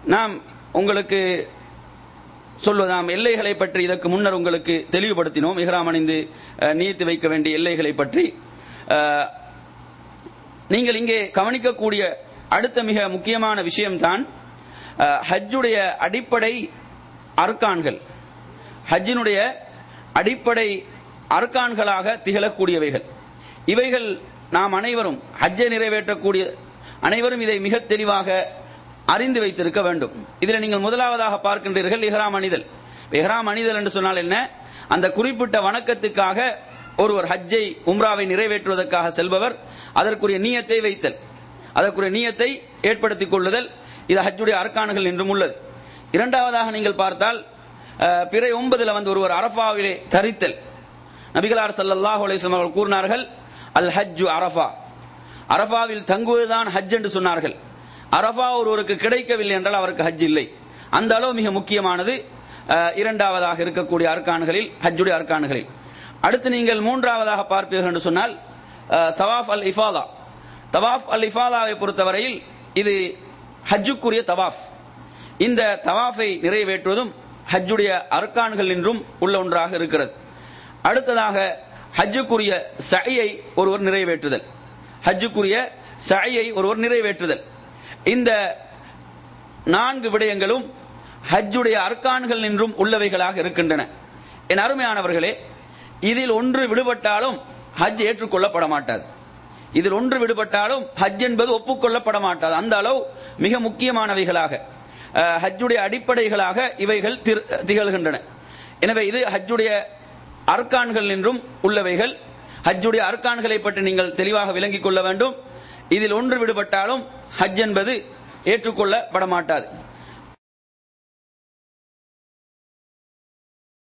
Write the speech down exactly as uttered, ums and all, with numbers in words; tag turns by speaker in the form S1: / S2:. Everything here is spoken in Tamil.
S1: நாம் உங்களுக்கு சொல்வதாம் எல்லைகளை பற்றி இதற்கு முன்னர் உங்களுக்கு தெளிவுபடுத்தினோம். இஹ்ராம் அணிந்து நியத்து வைக்க வேண்டிய எல்லைகளை பற்றி. நீங்கள் இங்கே கவனிக்கக்கூடிய அடுத்த மிக முக்கியமான விஷயம்தான் ஹஜ்ஜுடைய அடிப்படை அர்கான்கள். ஹஜ்ஜினுடைய அடிப்படை அர்கான்களாக திகழக்கூடியவைகள் இவைகள். நாம் அனைவரும் ஹஜ்ஜை நிறைவேற்றக்கூடிய அனைவரும் இதை மிக தெளிவாக அறிந்து வைத்திருக்க வேண்டும். இதில் நீங்கள் முதலாவதாக பார்க்கின்றீர்கள் இஹ்ராம் அணிதல். இஹ்ராம் அணிதல் என்று சொன்னால் என்ன? அந்த குறிப்பிட்ட வணக்கத்துக்காக ஒருவர் ஹஜ்ஜை உம்ராவை நிறைவேற்றுவதற்காக செல்பவர் அதற்குரிய நியத்தை வைத்தல், அதற்குரிய நியத்தை ஏற்படுத்திக் கொள்ளுதல். இது ஹஜ்ஜுடைய அர்கான்கள் என்றும் உள்ளது. இரண்டாவதாக நீங்கள் பார்த்தால் பிறை ஒன்பதுல வந்து ஒருவர் அரஃபாவிலே தரித்தல். நபிகளார் ஸல்லல்லாஹு அலைஹி வஸல்லம் அவர்கள் கூறினார்கள், அல் ஹஜ்ஜு அரஃபா, அரஃபாவில் தங்குவதுதான் ஹஜ் என்று சொன்னார்கள். அரஃபா ஒருவருக்கு கிடைக்கவில்லை என்றால் அவருக்கு ஹஜ் இல்லை. அந்த அளவு மிக முக்கியமானது இரண்டாவதாக இருக்கக்கூடிய அர்கான்களில், ஹஜ்ஜுடைய அர்கான்களில். அடுத்து நீங்கள் மூன்றாவதாக பார்ப்பீர்கள் என்று சொன்னால் தவாஃப் அல் இஃபாதா. தவாஃப் அல் இஃபாதாவை பொறுத்தவரையில் இது ஹஜ்ஜுக்குரிய தவாஃப். இந்த தவாஃபை நிறைவேற்றுவதும் ஹஜ்ஜுடைய அர்கான்கள் என்றும் உள்ள ஒன்றாக இருக்கிறது. அடுத்ததாக ஹஜ்ஜுக்குரிய சஅயை ஒருவர் நிறைவேற்றுதல். ஹஜ்ஜுக்குரிய சஅயை ஒருவர் நிறைவேற்றுதல். இந்த நான்கு விடயங்களும் ஹஜ்ஜுடைய அர்கான்கள் என்றும் உள்ளவைகளாக இருக்கின்றன. என் அருமையானவர்களே, இதில் ஒன்று விடுபட்டாலும் ஹஜ் ஏற்றுக்கொள்ளப்பட மாட்டாது. இதில் ஒன்று விடுபட்டாலும் ஹஜ் என்பது ஒப்புக்கொள்ளப்பட மாட்டாது. அந்த அளவு மிக முக்கியமானவைகளாக ஹஜ்ஜுடைய அடிப்படைகளாக இவைகள் திகழ்கின்றன. எனவே இது ஹஜ்ஜுடைய அர்கான்கள் என்றும் உள்ளவைகள். ஹஜ்ஜுடைய அர்கான்களை பற்றி நீங்கள் தெளிவாக விளங்கிக் கொள்ள வேண்டும். இதில் ஒன்று விடுபட்டாலும் ஹஜ் என்பது ஏற்றுக்கொள்ளப்பட மாட்டாது.